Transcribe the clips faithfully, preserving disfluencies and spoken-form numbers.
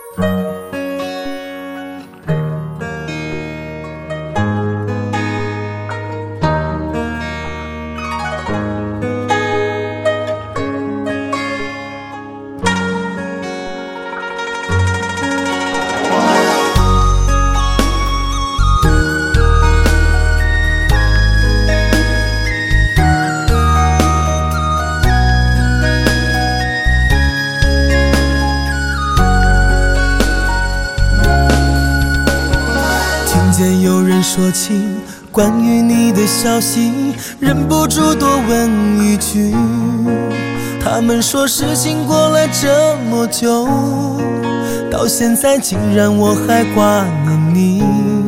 有人说起关于你的消息，忍不住多问一句，他们说事情过了这么久，到现在竟然我还挂念你。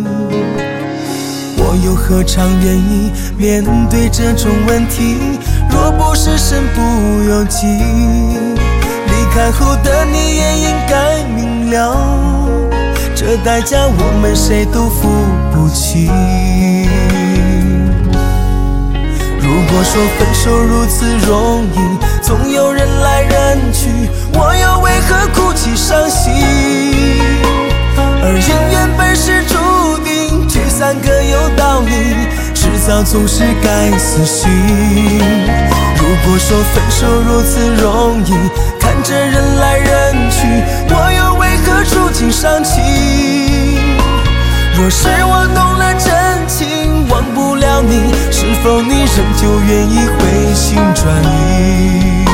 我又何尝愿意面对这种问题，若不是身不由己，离开后的你也应该明了，这代价我们谁都付不起。如果说分手如此容易，总有人来人去，我又为何哭泣伤心？而姻缘本是注定，聚散各有道理，迟早总是该死心。如果说分手如此容易，看着人来人去，我又为何触景伤情？若是我懂了真情，忘不了你，是否你仍旧愿意回心转意？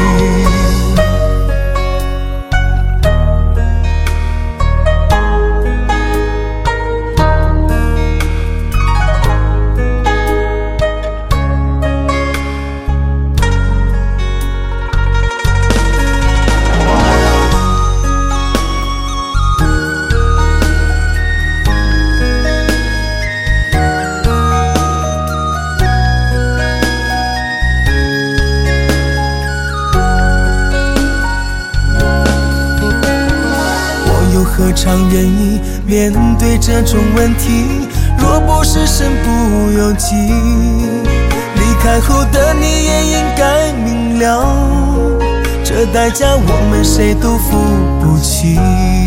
何尝愿意面对这种问题，若不是身不由己，离开后的你也应该明了，这代价我们谁都付不起。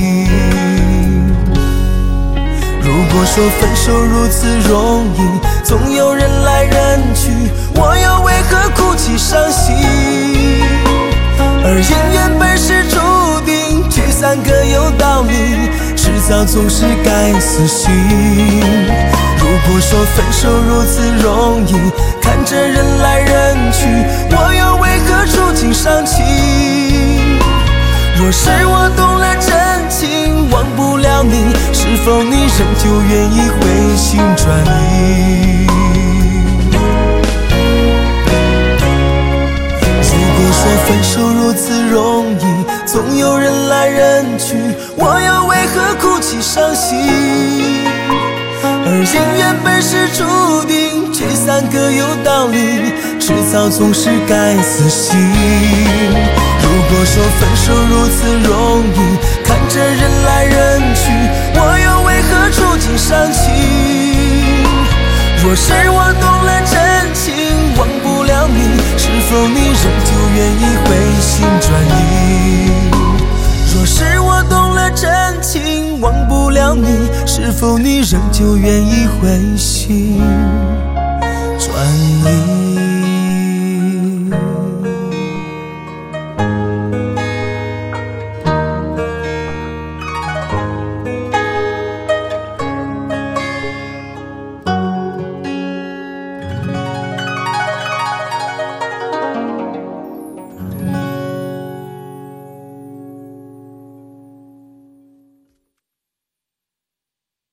如果说分手如此容易，总有人来人去，我又为何哭泣伤心？而姻缘本是注定，聚散各有道理，迟早总是该死心。如果说分手如此容易，看着人来人去，我又为何触景伤情？若是我懂了真情，忘不了你，是否你仍旧愿意回心转意？如果说分手如此容易，总有人来人去，我又为何哭泣伤心？而姻缘本是注定，聚散各有道理，迟早总是该死心。如果说分手如此容易，看着人来人去，我又为何触景伤情？若是我懂了真情，忘不了你，是否你仍旧愿意回心转意？若是我懂了真情，忘不了你，是否你仍旧愿意回心转意？